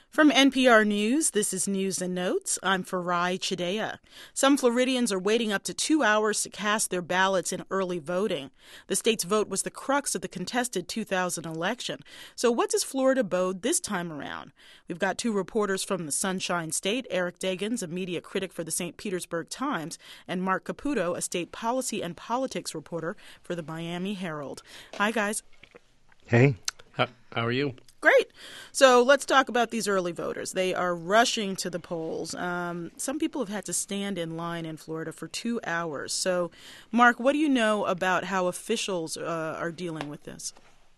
From NPR News, this is News and Notes. I'm Farai Chidea. Some Floridians are waiting up to 2 hours to cast their ballots in early voting. The state's vote was the crux of the contested 2000 election. So what does Florida bode this time around? We've got two reporters from the Sunshine State, Eric Deggans, a media critic for the St. Petersburg Times, and Mark Caputo, a state policy and politics reporter for the Miami Herald. Hi, guys. Hey. How are you? Great. So let's talk about these early voters. They are rushing to the polls. Some people have had to stand in line in Florida for 2 hours. So, Mark, what do you know about how officials are dealing with this?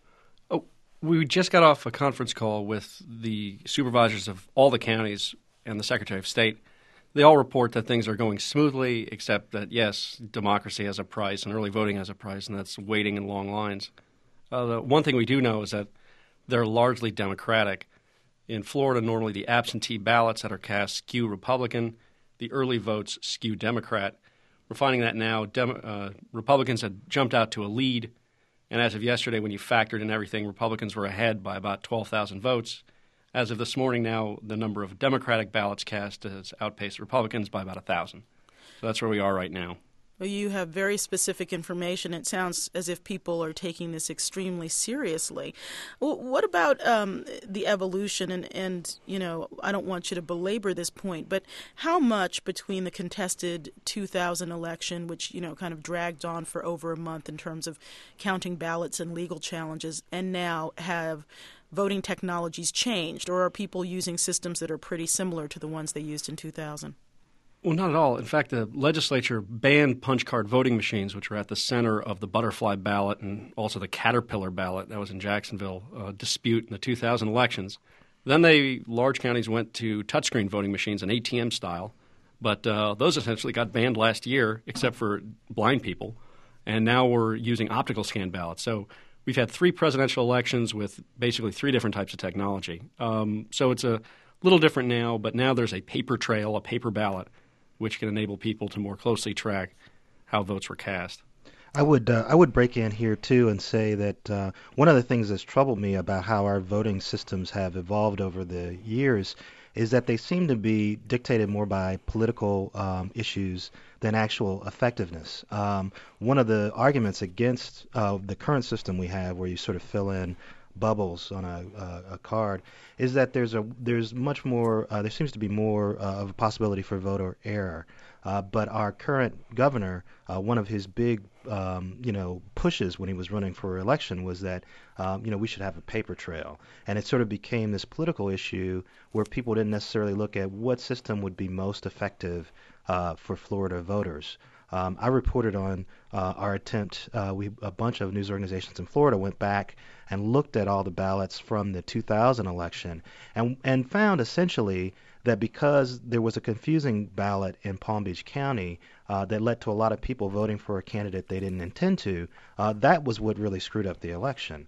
Oh, we just got off a conference call with the supervisors of all the counties and the Secretary of State. They all report that things are going smoothly, except that, yes, democracy has a price and early voting has a price, and that's waiting in long lines. The one thing we do know is that they're largely Democratic. In Florida, normally the absentee ballots that are cast skew Republican. The early votes skew Democrat. We're finding that now Republicans had jumped out to a lead, and as of yesterday, when you factored in everything, Republicans were ahead by about 12,000 votes. As of this morning now, the number of Democratic ballots cast has outpaced Republicans by about 1,000. So that's where we are right now. Well, you have very specific information. It sounds as if people are taking this extremely seriously. What about the evolution? And, you know, I don't want you to belabor this point, but how much between the contested 2000 election, which, you know, kind of dragged on for over a month in terms of counting ballots and legal challenges, and now have voting technologies changed? Or are people using systems that are pretty similar to the ones they used in 2000? Well, not at all. In fact, the legislature banned punch card voting machines, which were at the center of the butterfly ballot and also the caterpillar ballot that was in Jacksonville dispute in the 2000 elections. Then large counties went to touchscreen voting machines and ATM style, but those essentially got banned last year, except for blind people, and now we're using optical scan ballots. So we've had 3 presidential elections with basically 3 different types of technology. So it's a little different now, but now there's a paper trail, a paper ballot, which can enable people to more closely track how votes were cast. I would break in here too and say that one of the things that's troubled me about how our voting systems have evolved over the years is that they seem to be dictated more by political issues than actual effectiveness. One of the arguments against the current system we have, where you sort of fill in bubbles on a card, is that there seems to be more of a possibility for voter error. But our current governor, one of his big pushes when he was running for election was that we should have a paper trail, and it sort of became this political issue where people didn't necessarily look at what system would be most effective for Florida voters. I reported on our attempt. A bunch of news organizations in Florida went back and looked at all the ballots from the 2000 election and found essentially that because there was a confusing ballot in Palm Beach County that led to a lot of people voting for a candidate they didn't intend to, that was what really screwed up the election.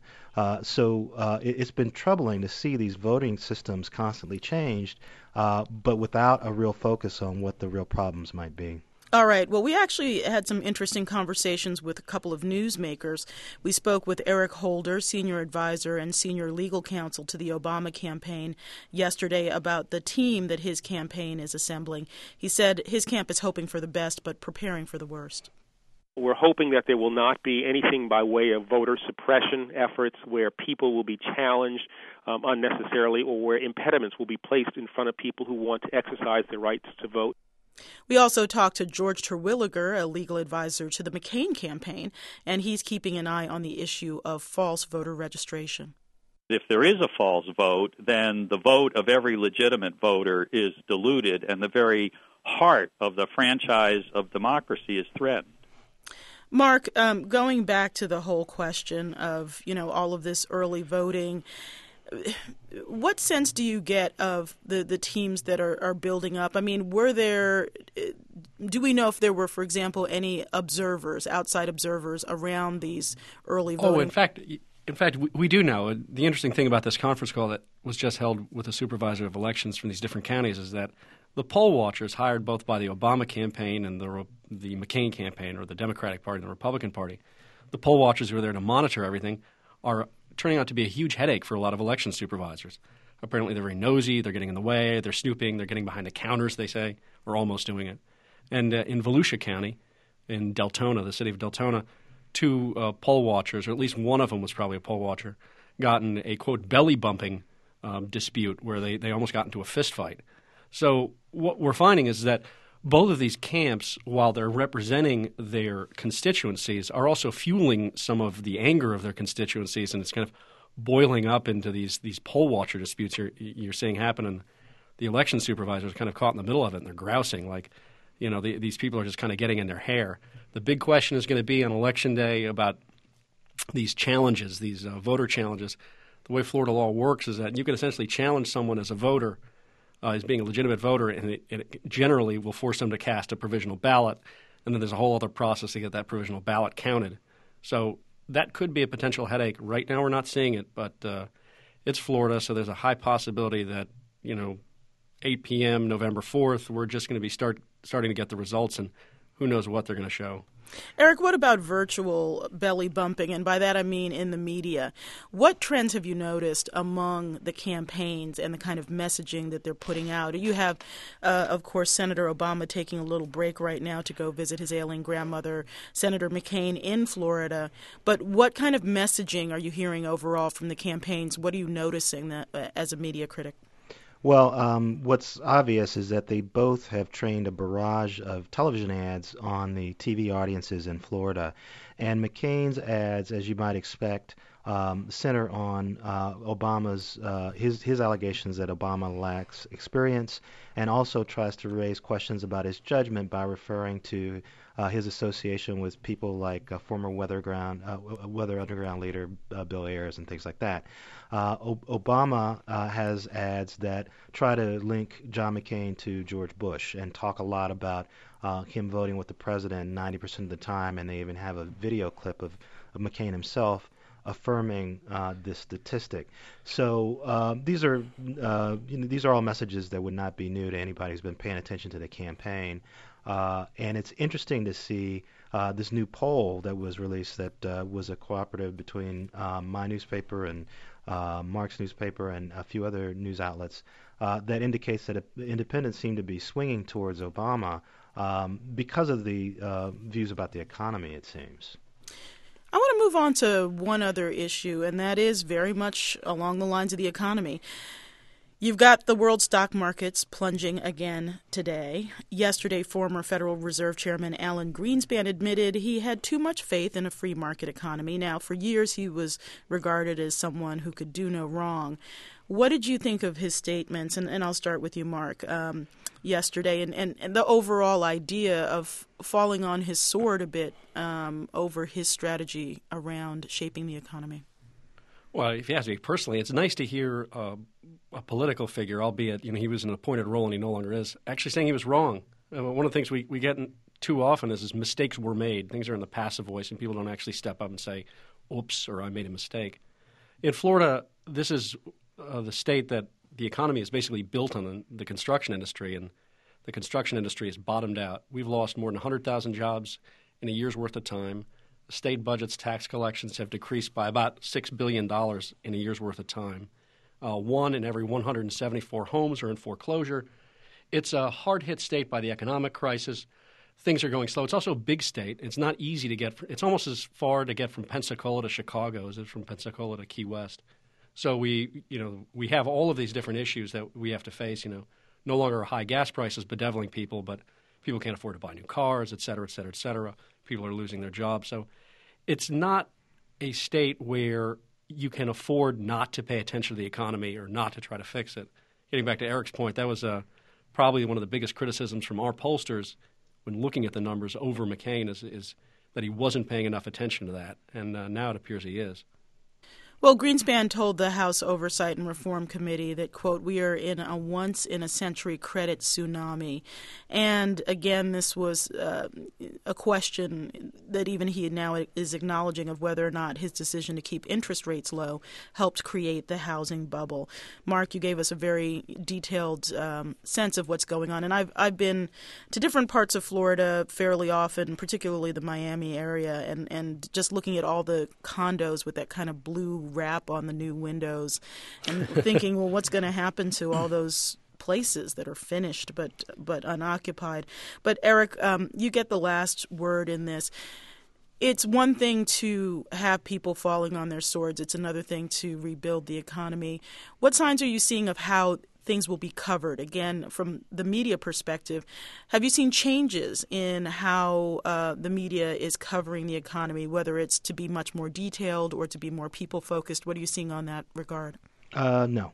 So it's been troubling to see these voting systems constantly changed, but without a real focus on what the real problems might be. All right. Well, we actually had some interesting conversations with a couple of newsmakers. We spoke with Eric Holder, senior advisor and senior legal counsel to the Obama campaign, yesterday about the team that his campaign is assembling. He said his camp is hoping for the best but preparing for the worst. We're hoping that there will not be anything by way of voter suppression efforts where people will be challenged unnecessarily or where impediments will be placed in front of people who want to exercise their rights to vote. We also talked to George Terwilliger, a legal advisor to the McCain campaign, and he's keeping an eye on the issue of false voter registration. If there is a false vote, then the vote of every legitimate voter is diluted, and the very heart of the franchise of democracy is threatened. Mark, going back to the whole question of, all of this early voting, what sense do you get of the teams that are building up? I mean, do we know if there were, for example, any outside observers around these early voting? Oh, in fact, we do know. The interesting thing about this conference call that was just held with the supervisor of elections from these different counties is that the poll watchers hired both by the Obama campaign and the McCain campaign, or the Democratic Party and the Republican Party, the poll watchers who are there to monitor everything are turning out to be a huge headache for a lot of election supervisors. Apparently they're very nosy, they're getting in the way, they're snooping, they're getting behind the counters, they say, or almost doing it. And in Volusia County, in Deltona, the city of Deltona, 2 poll watchers, or at least one of them was probably a poll watcher, got in a, quote, belly-bumping dispute where they almost got into a fist fight. So what we're finding is that both of these camps, while they're representing their constituencies, are also fueling some of the anger of their constituencies, and it's kind of boiling up into these poll watcher disputes you're seeing happen, and the election supervisors are kind of caught in the middle of it, and they're grousing like, these people are just kind of getting in their hair. The big question is going to be on Election Day about these challenges, these voter challenges. The way Florida law works is that you can essentially challenge someone as a voter, as being a legitimate voter, and it generally will force them to cast a provisional ballot, and then there's a whole other process to get that provisional ballot counted. So that could be a potential headache. Right now we're not seeing it, but it's Florida, so there's a high possibility that, 8 p.m. November 4th, we're just going to be starting to get the results, and who knows what they're going to show. Eric, what about virtual belly bumping? And by that I mean in the media. What trends have you noticed among the campaigns and the kind of messaging that they're putting out? You have, of course, Senator Obama taking a little break right now to go visit his ailing grandmother, Senator McCain in Florida. But what kind of messaging are you hearing overall from the campaigns? What are you noticing that, as a media critic? Well, what's obvious is that they both have trained a barrage of television ads on the TV audiences in Florida. And McCain's ads, as you might expect, center on Obama's his allegations that Obama lacks experience, and also tries to raise questions about his judgment by referring to his association with people like former Weather Underground leader Bill Ayers and things like that. Obama has ads that try to link John McCain to George Bush and talk a lot about him voting with the president 90% of the time, and they even have a video clip of McCain himself affirming this statistic. So these are all messages that would not be new to anybody who's been paying attention to the campaign. And it's interesting to see this new poll that was released that was a cooperative between my newspaper and Mark's newspaper and a few other news outlets that indicates that independents seem to be swinging towards Obama because of the views about the economy, it seems. I want to move on to one other issue, and that is very much along the lines of the economy. You've got the world stock markets plunging again today. Yesterday, former Federal Reserve Chairman Alan Greenspan admitted he had too much faith in a free market economy. Now, for years, he was regarded as someone who could do no wrong. What did you think of his statements? And I'll start with you, Mark, yesterday, and the overall idea of falling on his sword a bit over his strategy around shaping the economy. Well, if you ask me personally, it's nice to hear a political figure, albeit he was in an appointed role and he no longer is, actually saying he was wrong. One of the things we get too often is mistakes were made. Things are in the passive voice, and people don't actually step up and say, oops, or I made a mistake. In Florida, this is the state that the economy is basically built on the construction industry, and the construction industry is bottomed out. We've lost more than 100,000 jobs in a year's worth of time. The state budget's tax collections have decreased by about $6 billion in a year's worth of time. 1 in every 174 homes are in foreclosure. It's a hard-hit state by the economic crisis. Things are going slow. It's also a big state. It's not easy to get. It's almost as far to get from Pensacola to Chicago as it is from Pensacola to Key West. So we have all of these different issues that we have to face. No longer are high gas prices bedeviling people, but people can't afford to buy new cars, et cetera, et cetera, et cetera. People are losing their jobs. So it's not a state where you can afford not to pay attention to the economy or not to try to fix it. Getting back to Eric's point, that was probably one of the biggest criticisms from our pollsters when looking at the numbers over McCain is that he wasn't paying enough attention to that, and now it appears he is. Well, Greenspan told the House Oversight and Reform Committee that, quote, we are in a once-in-a-century credit tsunami. And again, this was a question that even he now is acknowledging of whether or not his decision to keep interest rates low helped create the housing bubble. Mark, you gave us a very detailed sense of what's going on. And I've been to different parts of Florida fairly often, particularly the Miami area, and just looking at all the condos with that kind of blue wrap on the new windows and thinking, well, what's going to happen to all those places that are finished but unoccupied? But Eric, you get the last word in this. It's one thing to have people falling on their swords. It's another thing to rebuild the economy. What signs are you seeing of how things will be covered? Again, from the media perspective, have you seen changes in how the media is covering the economy, whether it's to be much more detailed or to be more people-focused? What are you seeing on that regard? No.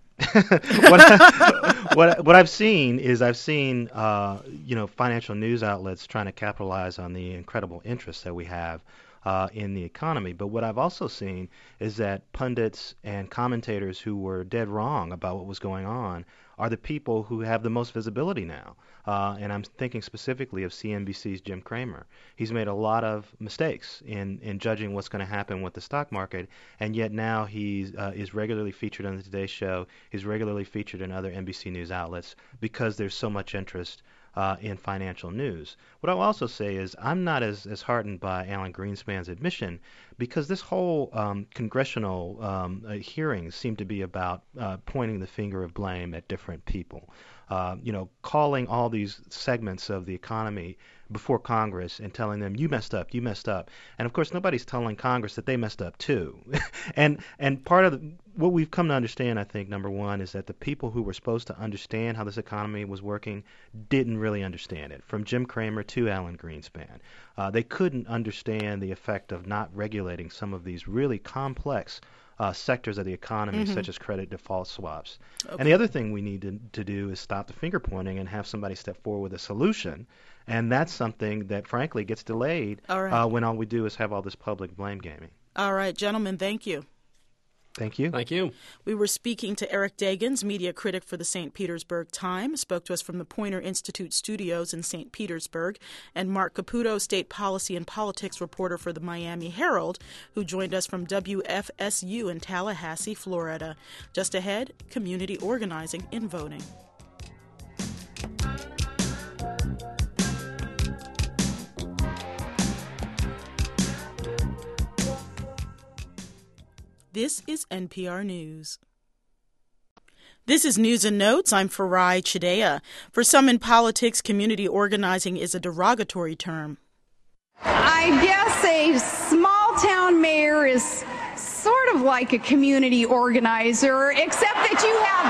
what I've seen is financial news outlets trying to capitalize on the incredible interest that we have in the economy. But what I've also seen is that pundits and commentators who were dead wrong about what was going on are the people who have the most visibility now. And I'm thinking specifically of CNBC's Jim Cramer. He's made a lot of mistakes in judging what's going to happen with the stock market, and yet now he is regularly featured on the Today Show. He's regularly featured in other NBC News outlets because there's so much interest in financial news. What I'll also say is I'm not as heartened by Alan Greenspan's admission, because this whole congressional hearings seem to be about pointing the finger of blame at different people. Calling all these segments of the economy before Congress and telling them, you messed up. And of course, nobody's telling Congress that they messed up too. and part of what we've come to understand, I think, number one, is that the people who were supposed to understand how this economy was working didn't really understand it, from Jim Cramer to Alan Greenspan. They couldn't understand the effect of not regulating some of these really complex sectors of the economy, such as credit default swaps. Okay. And the other thing we need to do is stop the finger pointing and have somebody step forward with a solution. And that's something that, frankly, gets delayed when all we do is have all this public blame gaming. All right, gentlemen, thank you. Thank you. Thank you. We were speaking to Eric Deggans, media critic for the St. Petersburg Times, spoke to us from the Poynter Institute studios in St. Petersburg, and Mark Caputo, state policy and politics reporter for the Miami Herald, who joined us from WFSU in Tallahassee, Florida. Just ahead, community organizing in voting. This is NPR News. This is News and Notes. I'm Farai Chidea. For some in politics, community organizing is a derogatory term. I guess a small-town mayor is sort of like a community organizer, except that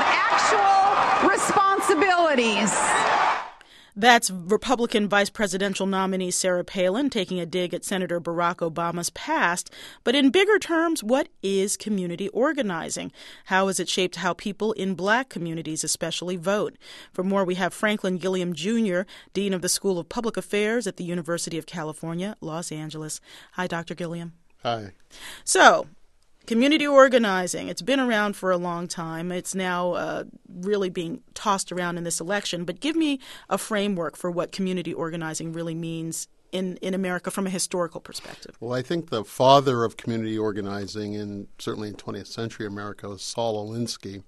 you have actual responsibilities. That's Republican vice presidential nominee Sarah Palin taking a dig at Senator Barack Obama's past. But in bigger terms, what is community organizing? How has it shaped how people in black communities especially vote? For more, we have Franklin Gilliam Jr., Dean of the School of Public Affairs at the University of California, Los Angeles. Hi, Dr. Gilliam. Hi. So, community organizing, it's been around for a long time. It's now really being tossed around in this election. But give me a framework for what community organizing really means in America from a historical perspective. Well, I think the father of community organizing, certainly in 20th century America, was Saul Alinsky,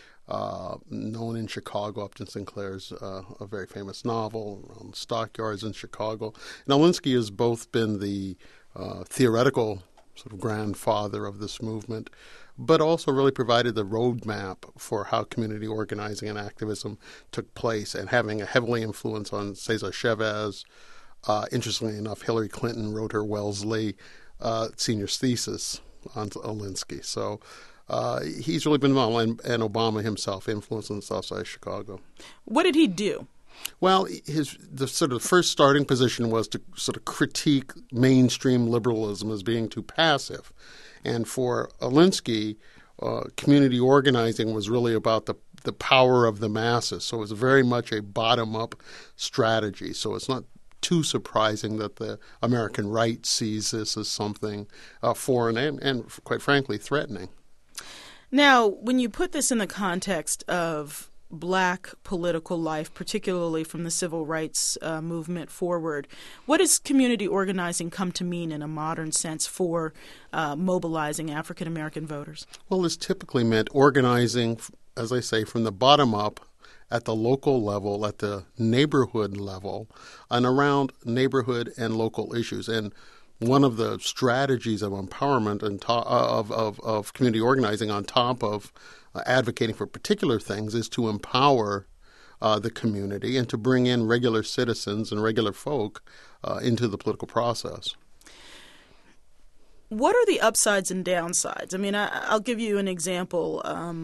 known in Chicago. Upton Sinclair's a very famous novel around stockyards in Chicago. And Alinsky has both been the theoretical sort of grandfather of this movement, but also really provided the roadmap for how community organizing and activism took place, and having a heavily influence on Cesar Chavez. Interestingly enough, Hillary Clinton wrote her Wellesley senior's thesis on Alinsky. So he's really been involved, and Obama himself influenced on the South Side of Chicago. What did he do? Well, the sort of first starting position was to sort of critique mainstream liberalism as being too passive. And for Alinsky, community organizing was really about the power of the masses. So it was very much a bottom-up strategy. So it's not too surprising that the American right sees this as something foreign and, quite frankly, threatening. Now, when you put this in the context of black political life, particularly from the civil rights movement forward, what does community organizing come to mean in a modern sense for mobilizing African American voters? Well, this typically meant organizing, as I say, from the bottom up at the local level, at the neighborhood level, and around neighborhood and local issues. And one of the strategies of empowerment and of community organizing on top of advocating for particular things is to empower the community and to bring in regular citizens and regular folk into the political process. What are the upsides and downsides? I mean, I'll give you an example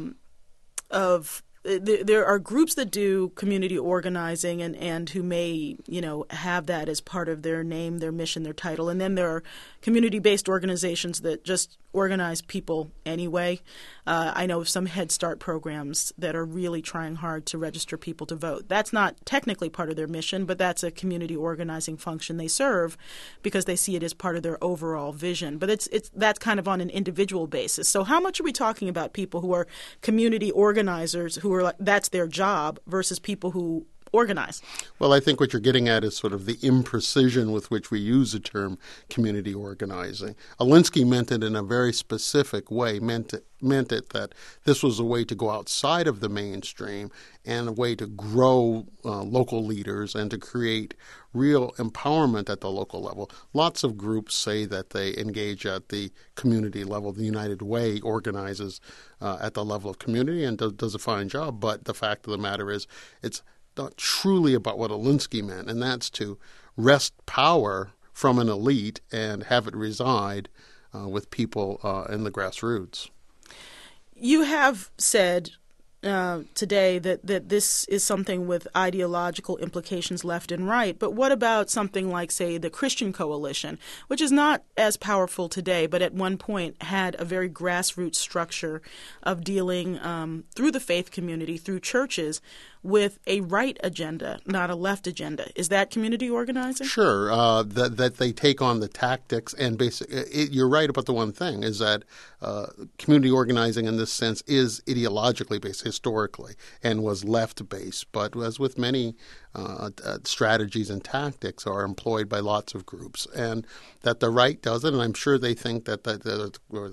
of there are groups that do community organizing and who may, have that as part of their name, their mission, their title. And then there are community-based organizations that just organize people anyway. I know of some Head Start programs that are really trying hard to register people to vote. That's not technically part of their mission, but that's a community organizing function they serve because they see it as part of their overall vision. But that's kind of on an individual basis. So how much are we talking about people who are community organizers who are that's their job versus people who organize? Well, I think what you're getting at is sort of the imprecision with which we use the term community organizing. Alinsky meant it in a very specific way, meant it that this was a way to go outside of the mainstream and a way to grow local leaders and to create real empowerment at the local level. Lots of groups say that they engage at the community level. The United Way organizes at the level of community and does a fine job, but the fact of the matter is it's not truly about what Alinsky meant, and that's to wrest power from an elite and have it reside with people in the grassroots. You have said today that this is something with ideological implications left and right, but what about something like, say, the Christian Coalition, which is not as powerful today, but at one point had a very grassroots structure of dealing through the faith community, through churches, with a right agenda, not a left agenda. Is that community organizing? Sure, that they take on the tactics and you're right about the one thing, is that community organizing in this sense is ideologically based historically and was left-based, but as with many strategies and tactics are employed by lots of groups, and that the right does it, and I'm sure they think that the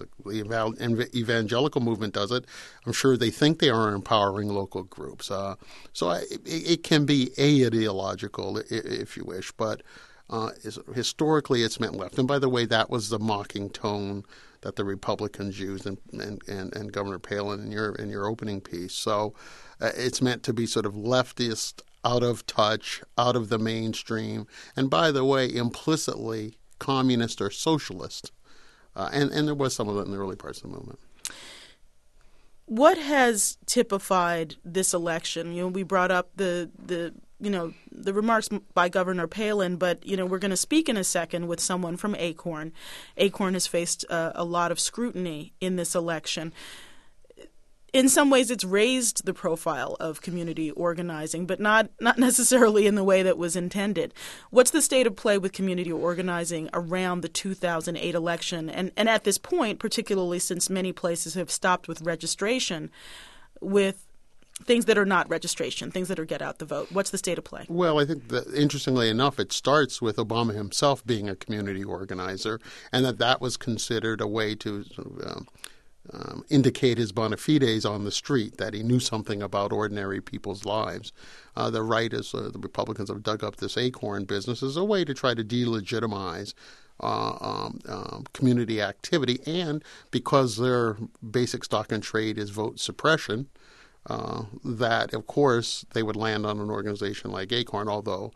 evangelical movement does it. I'm sure they think they are empowering local groups. So it can be ideological, if you wish, but historically it's meant left. And by the way, that was the mocking tone that the Republicans used and Governor Palin in your opening piece. So it's meant to be sort of leftist, out of touch, out of the mainstream, and by the way, implicitly communist or socialist. And there was some of that in the early parts of the movement. What has typified this election? We brought up the remarks by Governor Palin, but we're going to speak in a second with someone from ACORN. ACORN has faced a lot of scrutiny in this election. In some ways, it's raised the profile of community organizing, but not necessarily in the way that was intended. What's the state of play with community organizing around the 2008 election? And at this point, particularly since many places have stopped with registration, with things that are not registration, things that are get out the vote. What's the state of play? Well, I think that, interestingly enough, it starts with Obama himself being a community organizer, and that was considered a way to indicate his bona fides on the street, that he knew something about ordinary people's lives. The right, as the Republicans have dug up this ACORN business, as a way to try to delegitimize community activity, and because their basic stock in trade is vote suppression, that, of course, they would land on an organization like ACORN, although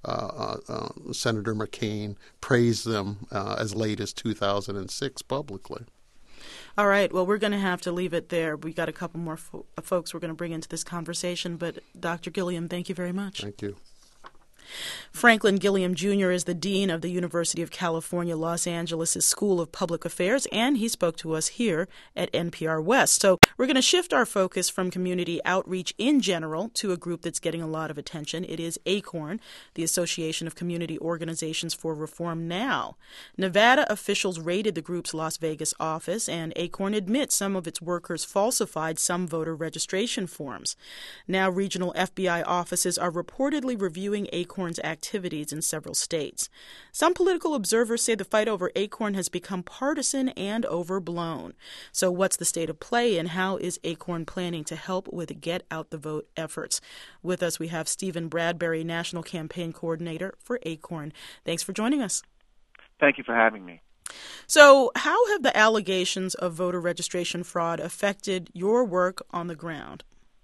Senator McCain praised them as late as 2006 publicly. All right. Well, we're going to have to leave it there. We got a couple more folks we're going to bring into this conversation. But Dr. Gilliam, thank you very much. Thank you. Franklin Gilliam Jr. is the Dean of the University of California, Los Angeles' School of Public Affairs, and he spoke to us here at NPR West. So we're going to shift our focus from community outreach in general to a group that's getting a lot of attention. It is ACORN, the Association of Community Organizations for Reform Now. Nevada officials raided the group's Las Vegas office, and ACORN admits some of its workers falsified some voter registration forms. Now regional FBI offices are reportedly reviewing ACORN's activities in several states. Some political observers say the fight over ACORN has become partisan and overblown. So what's the state of play, and how is ACORN planning to help with Get Out the Vote efforts? With us, we have Stephen Bradbury, National Campaign Coordinator for ACORN. Thanks for joining us. Thank you for having me. So how have the allegations of voter registration fraud affected your work on the ground?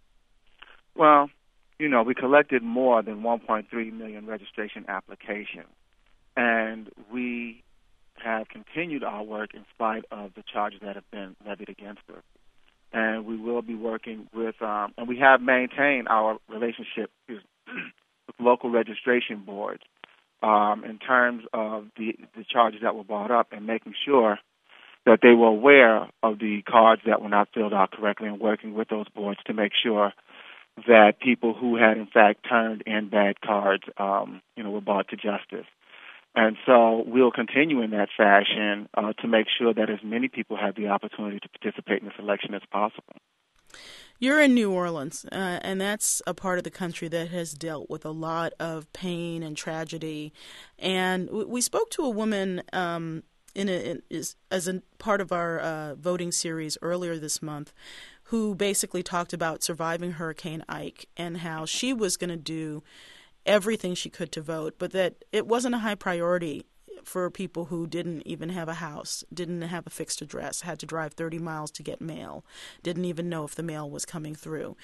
Well, we collected more than 1.3 million registration applications, and we have continued our work in spite of the charges that have been levied against us. And we will be working with, and we have maintained our relationship with local registration boards in terms of the charges that were brought up, and making sure that they were aware of the cards that were not filled out correctly, and working with those boards to make sure that people who had in fact turned in bad cards, were brought to justice. And so we'll continue in that fashion to make sure that as many people have the opportunity to participate in this election as possible. You're in New Orleans, and that's a part of the country that has dealt with a lot of pain and tragedy. And we spoke to a woman as a part of our voting series earlier this month, who basically talked about surviving Hurricane Ike and how she was going to do everything she could to vote, but that it wasn't a high priority for people who didn't even have a house, didn't have a fixed address, had to drive 30 miles to get mail, didn't even know if the mail was coming through.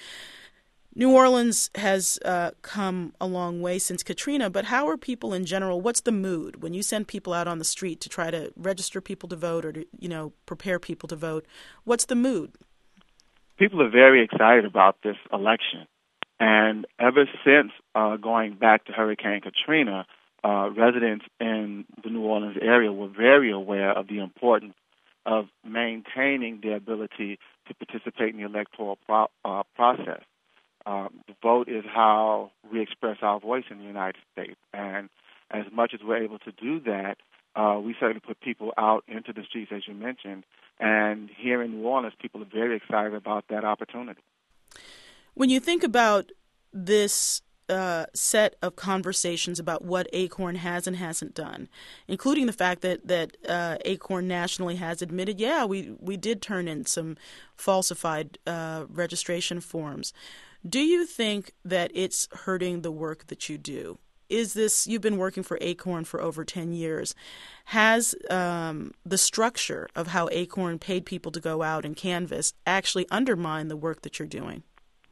New Orleans has come a long way since Katrina, but how are people in general? What's the mood when you send people out on the street to try to register people to vote or to, prepare people to vote? What's the mood? People are very excited about this election. And ever since going back to Hurricane Katrina, residents in the New Orleans area were very aware of the importance of maintaining their ability to participate in the electoral process. The vote is how we express our voice in the United States. And as much as we're able to do that, we certainly put people out into the streets, as you mentioned. And here in New Orleans, people are very excited about that opportunity. When you think about this set of conversations about what ACORN has and hasn't done, including the fact that ACORN nationally has admitted, we did turn in some falsified registration forms, do you think that it's hurting the work that you do? You've been working for ACORN for over 10 years. Has the structure of how ACORN paid people to go out and canvass actually undermined the work that you're doing?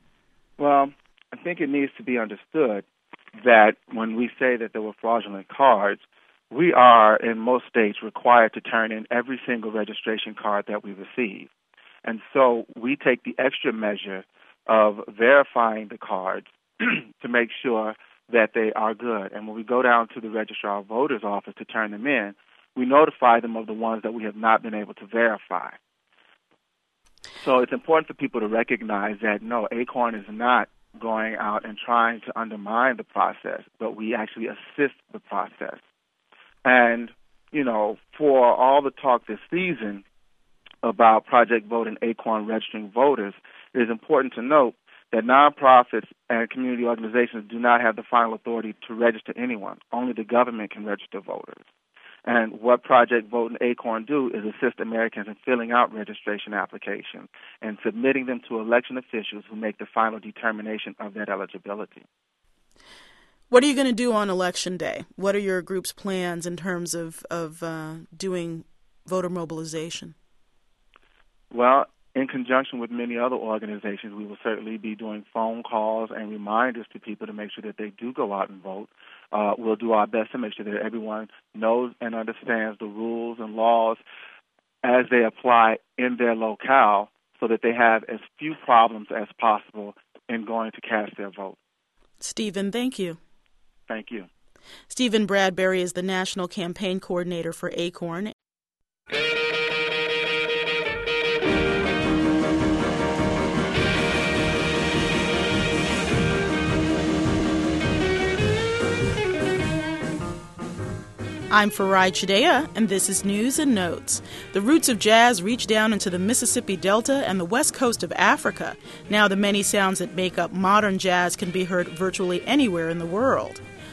Well, I think it needs to be understood that when we say that there were fraudulent cards, we are, in most states, required to turn in every single registration card that we receive. And so we take the extra measure of verifying the cards to make sure that they are good. And when we go down to the registrar of voters office to turn them in, we notify them of the ones that we have not been able to verify. So it's important for people to recognize that, no, ACORN is not going out and trying to undermine the process, but we actually assist the process. And, for all the talk this season about Project Vote and ACORN registering voters, it is important to note that nonprofits and community organizations do not have the final authority to register anyone. Only the government can register voters. And what Project Vote and ACORN do is assist Americans in filling out registration applications and submitting them to election officials who make the final determination of that eligibility. What are you going to do on Election Day? What are your group's plans in terms of doing voter mobilization? Well, in conjunction with many other organizations, we will certainly be doing phone calls and reminders to people to make sure that they do go out and vote. We'll do our best to make sure that everyone knows and understands the rules and laws as they apply in their locale so that they have as few problems as possible in going to cast their vote. Stephen, thank you. Thank you. Stephen Bradbury is the National Campaign Coordinator for ACORN. I'm Farai Chideya, and this is News and Notes. The roots of jazz reach down into the Mississippi Delta and the west coast of Africa. Now the many sounds that make up modern jazz can be heard virtually anywhere in the world.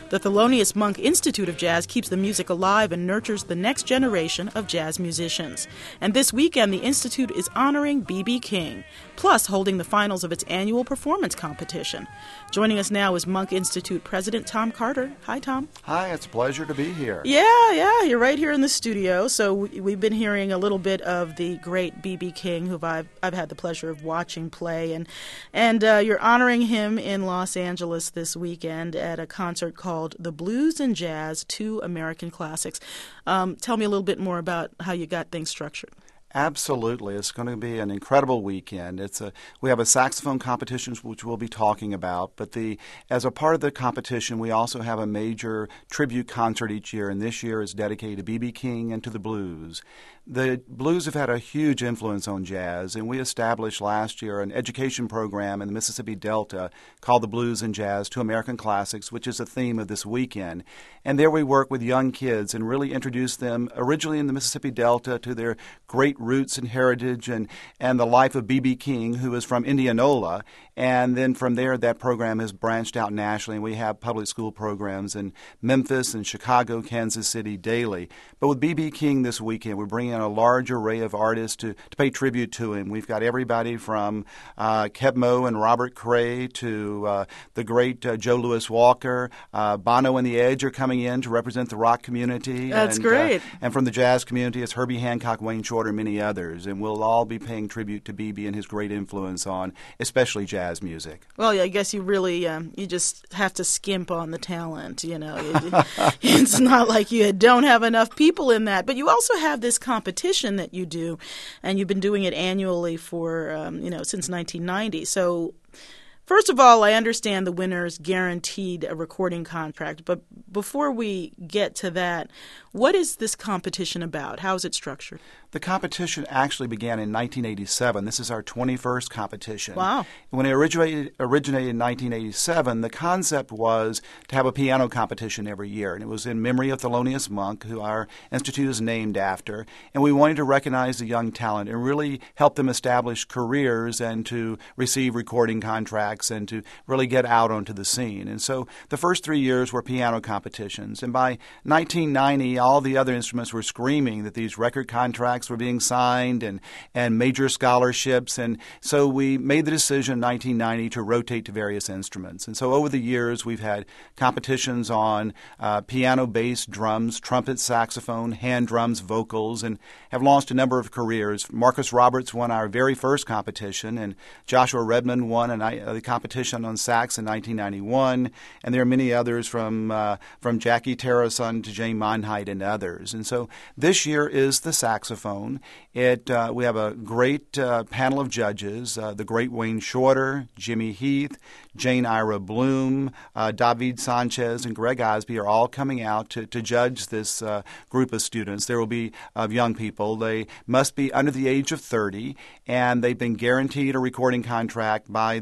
The Thelonious Monk Institute of Jazz keeps the music alive and nurtures the next generation of jazz musicians. And this weekend, the Institute is honoring B.B. King, plus holding the finals of its annual performance competition. Joining us now is Monk Institute President Tom Carter. Hi, Tom. Hi, it's a pleasure to be here. Yeah, you're right here in the studio. So we've been hearing a little bit of the great B.B. King, who I've had the pleasure of watching play, and you're honoring him in Los Angeles this weekend at a concert called The Blues and Jazz, Two American Classics. Tell me a little bit more about how you got things structured. Absolutely. It's going to be an incredible weekend. We have a saxophone competition, which we'll be talking about, but as a part of the competition, we also have a major tribute concert each year, and this year is dedicated to B.B. King and to the blues. The blues have had a huge influence on jazz, and we established last year an education program in the Mississippi Delta called The Blues and Jazz, Two American Classics, which is the theme of this weekend. And there we work with young kids and really introduce them originally in the Mississippi Delta to their great roots and heritage and the life of B.B. King, who is from Indianola. And then from there, that program has branched out nationally, and we have public school programs in Memphis and Chicago, Kansas City daily. But with B.B. King this weekend, we're bringing in a large array of artists to pay tribute to him. We've got everybody from Keb Mo and Robert Cray to the great Joe Louis Walker. Bono and the Edge are coming in to represent the rock community. That's great. And from the jazz community, it's Herbie Hancock, Wayne Shorter, and many others. And we'll all be paying tribute to B.B. and his great influence on especially jazz music. Well, yeah, I guess you really you just have to skimp on the talent. It's not like you don't have enough people in that, but you also have this competition that you do, and you've been doing it annually for since 1990. So first of all, I understand the winner's guaranteed a recording contract, but before we get to that, what is this competition about? How is it structured? The competition actually began in 1987. This is our 21st competition. Wow. When it originated in 1987, the concept was to have a piano competition every year, and it was in memory of Thelonious Monk, who our institute is named after, and we wanted to recognize the young talent and really help them establish careers and to receive recording contracts and to really get out onto the scene. And so the first 3 years were piano competitions, and by 1990, all the other instruments were screaming that these record contracts were being signed and major scholarships. And so we made the decision in 1990 to rotate to various instruments. And so over the years, we've had competitions on piano, bass, drums, trumpet, saxophone, hand drums, vocals, and have launched a number of careers. Marcus Roberts won our very first competition, and Joshua Redmond won the competition on sax in 1991. And there are many others from Jackie Terrason to Jane Monheit and others. And so this year is the saxophone. We have a great panel of judges, the great Wayne Shorter, Jimmy Heath, Jane Ira Bloom, David Sanchez, and Greg Osby are all coming out to judge this group of students. There will be young people. They must be under the age of 30, and they've been guaranteed a recording contract by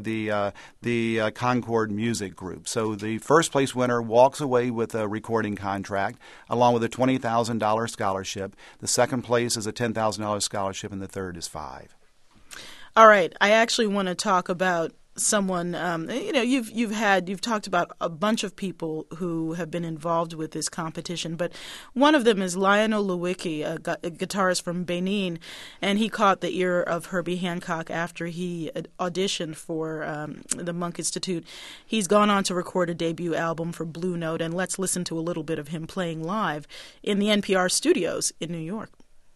the Concord Music Group. So the first place winner walks away with a recording contract along with a $20,000 scholarship. The second place is a $10,000 scholarship, and the third is $5,000. All right. I actually want to talk about someone, you've talked about a bunch of people who have been involved with this competition, but one of them is Lionel Lewicki, a guitarist from Benin, and he caught the ear of Herbie Hancock after he auditioned for the Monk Institute. He's gone on to record a debut album for Blue Note, and let's listen to a little bit of him playing live in the NPR studios in New York.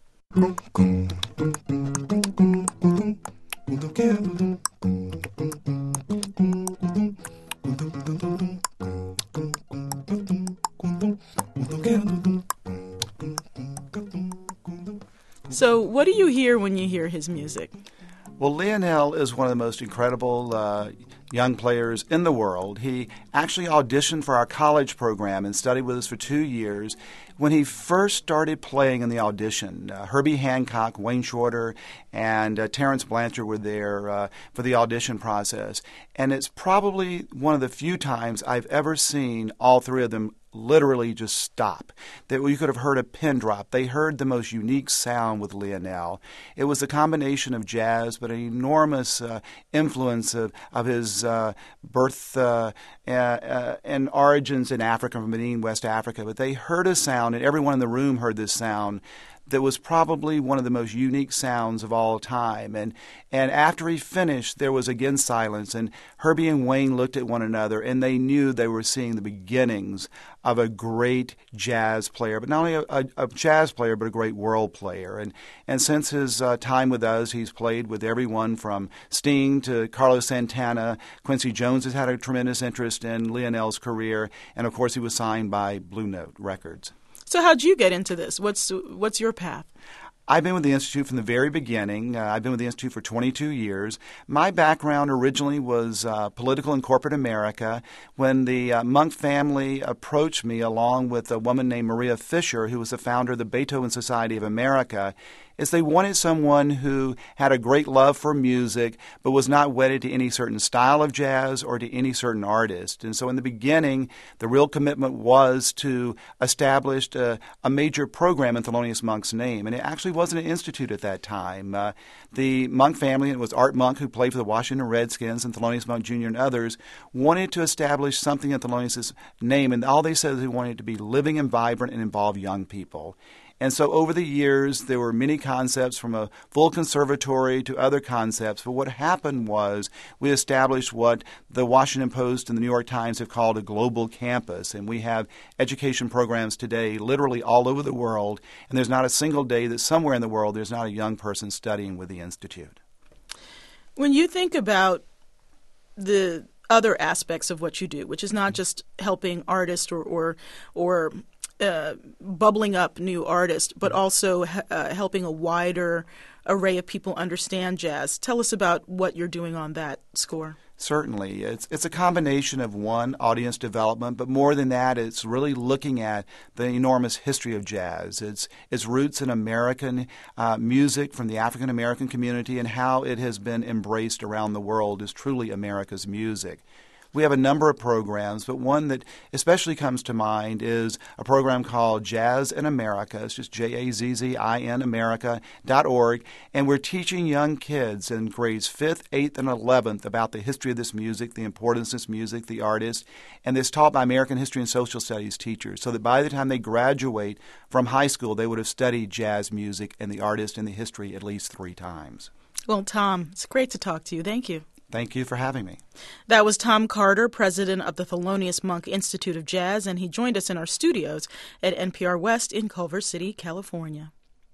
So what do you hear when you hear his music? Well, Lionel is one of the most incredible young players in the world. He actually auditioned for our college program and studied with us for 2 years. When he first started playing in the audition, Herbie Hancock, Wayne Shorter, and Terrence Blanchard were there for the audition process. And it's probably one of the few times I've ever seen all three of them literally just stop. That you could have heard a pin drop. They heard the most unique sound with Lionel. It was a combination of jazz, but an enormous influence of his birth and origins in Africa, from Benin, West Africa. But they heard a sound, and everyone in the room heard this sound, that was probably one of the most unique sounds of all time. And after he finished, there was again silence, and Herbie and Wayne looked at one another, and they knew they were seeing the beginnings of a great jazz player, but not only a jazz player, but a great world player. And since his time with us, he's played with everyone from Sting to Carlos Santana. Quincy Jones has had a tremendous interest in Lionel's career, and of course he was signed by Blue Note Records. So how'd you get into this? What's your path? I've been with the Institute from the very beginning. I've been with the Institute for 22 years. My background originally was political and corporate America. When the Monk family approached me, along with a woman named Maria Fisher, who was the founder of the Beethoven Society of America, is they wanted someone who had a great love for music but was not wedded to any certain style of jazz or to any certain artist. And so in the beginning, the real commitment was to establish a major program in Thelonious Monk's name. And it actually wasn't an institute at that time. The Monk family, and it was Art Monk, who played for the Washington Redskins, and Thelonious Monk Jr. and others, wanted to establish something in Thelonious' name. And all they said is they wanted it to be living and vibrant and involve young people. And so over the years, there were many concepts, from a full conservatory to other concepts. But what happened was we established what the Washington Post and the New York Times have called a global campus. And we have education programs today literally all over the world. And there's not a single day that somewhere in the world there's not a young person studying with the Institute. When you think about the other aspects of what you do, which is not just helping artists or bubbling up new artists, but also helping a wider array of people understand jazz. Tell us about what you're doing on that score. Certainly. It's a combination of, one, audience development, but more than that, it's really looking at the enormous history of jazz, its roots in American music from the African American community, and how it has been embraced around the world as truly America's music. We have a number of programs, but one that especially comes to mind is a program called Jazz in America. It's just JAZZIN America.org. And we're teaching young kids in grades 5th, 8th, and 11th about the history of this music, the importance of this music, the artist. And it's taught by American history and social studies teachers, so that by the time they graduate from high school, they would have studied jazz music and the artist and the history at least 3 times. Well, Tom, it's great to talk to you. Thank you. Thank you for having me. That was Tom Carter, president of the Thelonious Monk Institute of Jazz, and he joined us in our studios at NPR West in Culver City, California.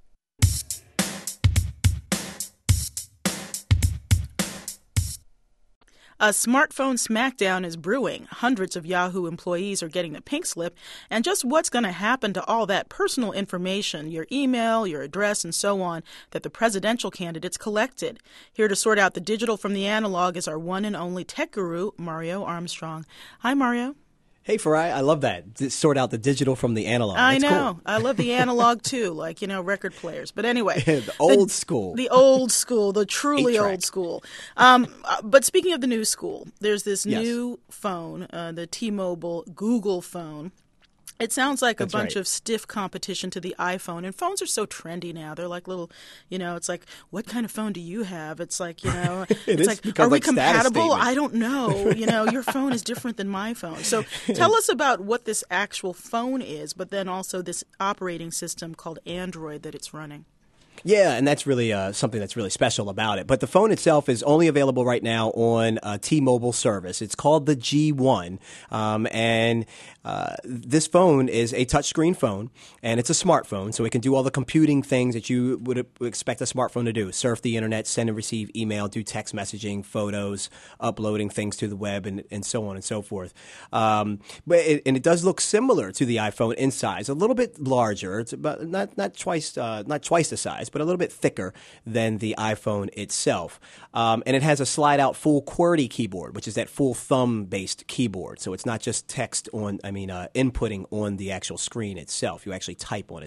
A smartphone smackdown is brewing. Hundreds of Yahoo employees are getting the pink slip. And just what's going to happen to all that personal information, your email, your address, and so on, that the presidential candidates collected? Here to sort out the digital from the analog is our one and only tech guru, Mario Armstrong. Hi, Mario. Hey, Farai, I love that. Sort out the digital from the analog. I That's know. Cool. I love the analog, too, like, record players. But anyway. The old school. The old school, the truly old school. But speaking of the new school, there's this new phone, the T-Mobile Google phone. It sounds like a bunch of stiff competition to the iPhone. And phones are so trendy now. They're like little, it's like, what kind of phone do you have? It's like, it's like, are we compatible? I don't know. Your phone is different than my phone. So tell us about what this actual phone is, but then also this operating system called Android that it's running. Yeah, and that's really something that's really special about it. But the phone itself is only available right now on T-Mobile service. It's called the G1, and this phone is a touchscreen phone, and it's a smartphone, so it can do all the computing things that you would expect a smartphone to do: surf the internet, send and receive email, do text messaging, photos, uploading things to the web, and so on and so forth. But it does look similar to the iPhone in size, a little bit larger. It's about not twice the size, but a little bit thicker than the iPhone itself. And it has a slide-out full QWERTY keyboard, which is that full thumb-based keyboard. So it's not just text inputting on the actual screen itself. You actually type on a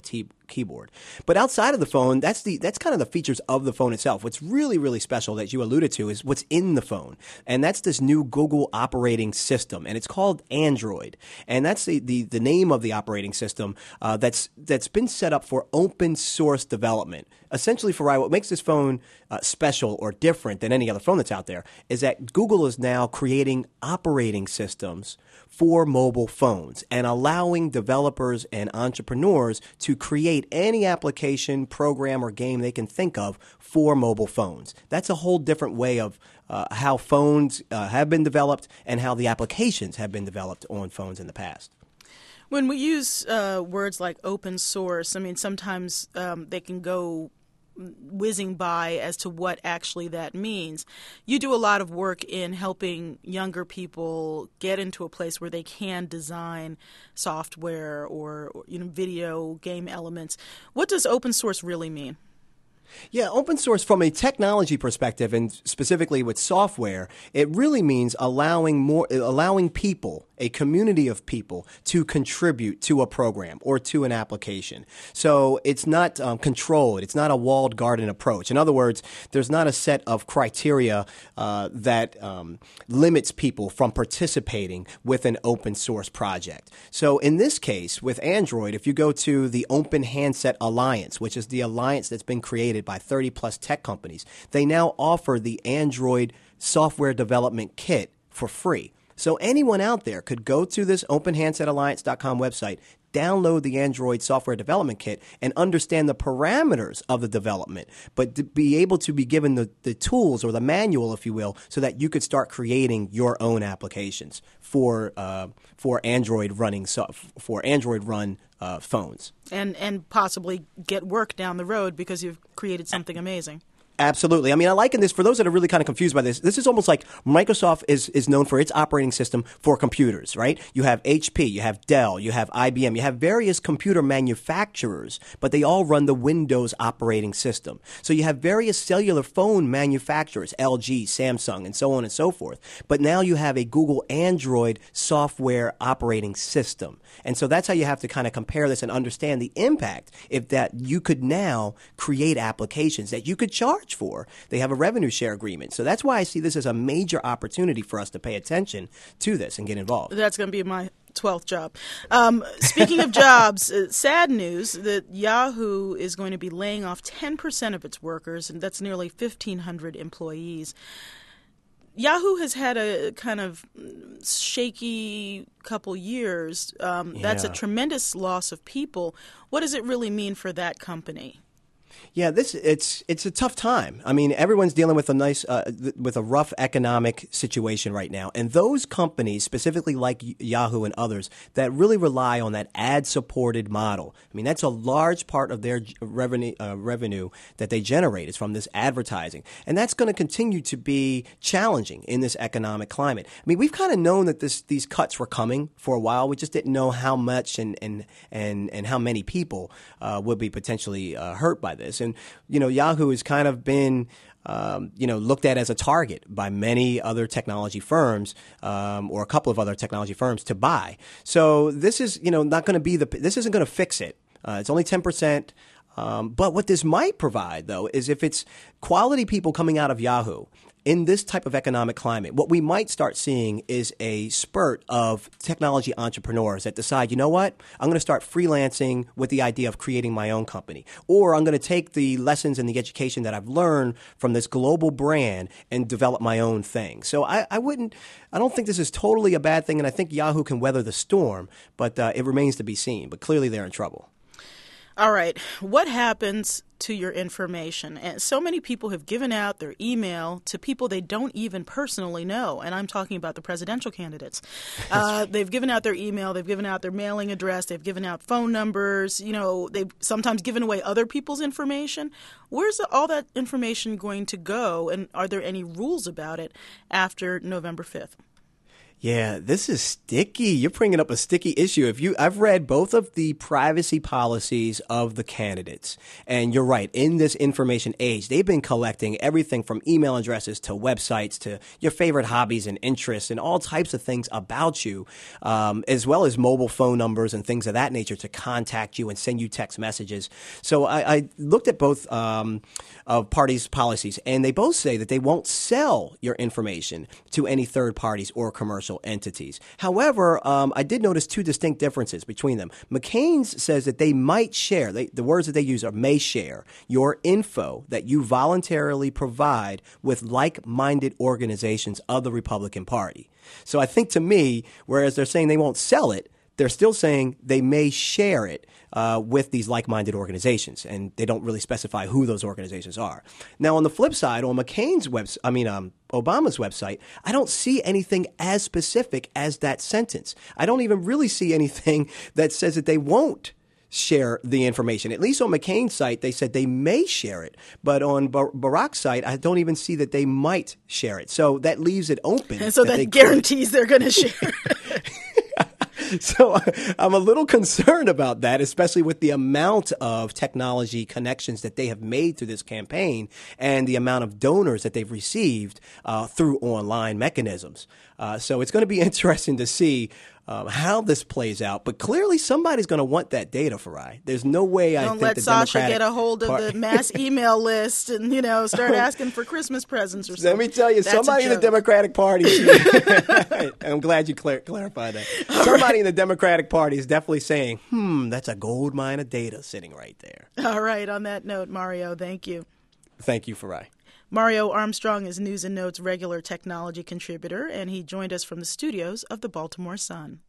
keyboard. But outside of the phone, that's kind of the features of the phone itself. What's really, really special that you alluded to is what's in the phone. And that's this new Google operating system. And it's called Android. And that's the name of the operating system that's been set up for open source development. Essentially, Farai, what makes this phone special or different than any other phone that's out there is that Google is now creating operating systems for mobile phones and allowing developers and entrepreneurs to create any application, program, or game they can think of for mobile phones. That's a whole different way of how phones have been developed and how the applications have been developed on phones in the past. When we use words like open source, I mean, sometimes they can go whizzing by as to what actually that means. You do a lot of work in helping younger people get into a place where they can design software or video game elements. What does open source really mean? Yeah, open source from a technology perspective, and specifically with software, it really means allowing people, a community of people, to contribute to a program or to an application. So it's not controlled. It's not a walled garden approach. In other words, there's not a set of criteria that limits people from participating with an open source project. So in this case, with Android, if you go to the Open Handset Alliance, which is the alliance that's been created by 30-plus tech companies, they now offer the Android software development kit for free. So anyone out there could go to this OpenHandsetAlliance.com website, download the Android software development kit, and understand the parameters of the development, but to be able to be given the tools or the manual, if you will, so that you could start creating your own applications for Android run phones. And possibly get work down the road because you've created something amazing. Absolutely. I mean, I liken this, for those that are really kind of confused by this is almost like Microsoft is known for its operating system for computers, right? You have HP, you have Dell, you have IBM, you have various computer manufacturers, but they all run the Windows operating system. So you have various cellular phone manufacturers, LG, Samsung, and so on and so forth. But now you have a Google Android software operating system. And so that's how you have to kind of compare this and understand the impact if that you could now create applications that you could charge for. They have a revenue share agreement. So that's why I see this as a major opportunity for us to pay attention to this and get involved. That's going to be my 12th job. Speaking of jobs, sad news that Yahoo is going to be laying off 10% of its workers, and that's nearly 1,500 employees. Yahoo has had a kind of shaky couple years. That's a tremendous loss of people. What does it really mean for that company? Yeah, it's a tough time. I mean, everyone's dealing with a rough economic situation right now, and those companies, specifically like Yahoo and others, that really rely on that ad-supported model. I mean, that's a large part of their revenue that they generate is from this advertising, and that's going to continue to be challenging in this economic climate. I mean, we've kind of known that these cuts were coming for a while. We just didn't know how much and how many people would be potentially hurt by this. And, Yahoo has kind of been, looked at as a target by many other technology firms or a couple of other technology firms to buy. So this is, not going to be this isn't going to fix it. It's only 10%. But what this might provide, though, is if it's quality people coming out of Yahoo in this type of economic climate, what we might start seeing is a spurt of technology entrepreneurs that decide, you know what, I'm going to start freelancing with the idea of creating my own company. Or I'm going to take the lessons and the education that I've learned from this global brand and develop my own thing. So I don't think this is totally a bad thing, and I think Yahoo can weather the storm, but it remains to be seen. But clearly they're in trouble. All right. What happens to your information? And so many people have given out their email to people they don't even personally know. And I'm talking about the presidential candidates. They've given out their email. They've given out their mailing address. They've given out phone numbers. They've sometimes given away other people's information. Where's all that information going to go? And are there any rules about it after November 5th? Yeah, this is sticky. You're bringing up a sticky issue. I've read both of the privacy policies of the candidates, and you're right. In this information age, they've been collecting everything from email addresses to websites to your favorite hobbies and interests and all types of things about you, as well as mobile phone numbers and things of that nature to contact you and send you text messages. So I looked at both of parties' policies, and they both say that they won't sell your information to any third parties or commercial entities. However, I did notice two distinct differences between them. McCain's says that they might share, the words that they use are may share, your info that you voluntarily provide with like-minded organizations of the Republican Party. So I think to me, whereas they're saying they won't sell it, they're still saying they may share it with these like-minded organizations, and they don't really specify who those organizations are. Now, on the flip side, on Obama's website, I don't see anything as specific as that sentence. I don't even really see anything that says that they won't share the information. At least on McCain's site, they said they may share it. But on Barack's site, I don't even see that they might share it. So that leaves it open. And so that guarantees they're going to share. So I'm a little concerned about that, especially with the amount of technology connections that they have made through this campaign and the amount of donors that they've received through online mechanisms. So it's going to be interesting to see how this plays out. But clearly somebody's going to want that data, Farai. There's no way I think the Democratic Don't let Sasha get a hold of the mass email list and, start asking for Christmas presents or something. Let me tell you, somebody in the Democratic Party, I'm glad you clarified that. Somebody in the Democratic Party is definitely saying, that's a gold mine of data sitting right there. All right. On that note, Mario, thank you. Thank you, Farai. Mario Armstrong is News and Notes regular technology contributor, and he joined us from the studios of the Baltimore Sun.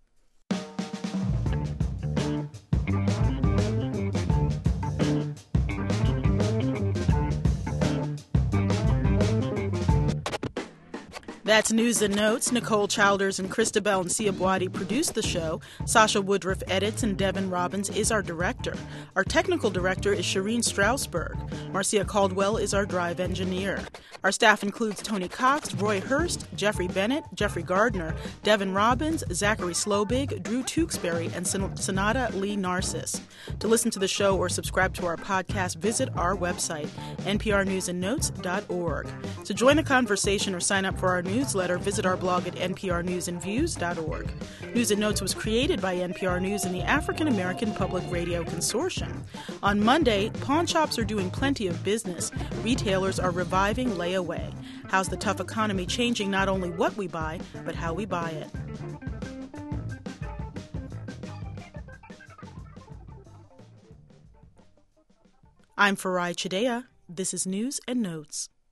That's News and Notes. Nicole Childers and Christabel and Sia Boadi produced the show. Sasha Woodruff edits, and Devin Robbins is our director. Our technical director is Shireen Strausberg. Marcia Caldwell is our drive engineer. Our staff includes Tony Cox, Roy Hurst, Jeffrey Bennett, Jeffrey Gardner, Devin Robbins, Zachary Slobig, Drew Tewksbury, and Sonata Lee Narciss. To listen to the show or subscribe to our podcast, visit our website, nprnewsandnotes.org. To join the conversation or sign up for our newsletter, visit our blog at nprnewsandviews.org. News and Notes was created by NPR News and the African American Public Radio Consortium. On Monday, pawn shops are doing plenty of business. Retailers are reviving layaway. How's the tough economy changing not only what we buy, but how we buy it? I'm Farai Chideya. This is News and Notes.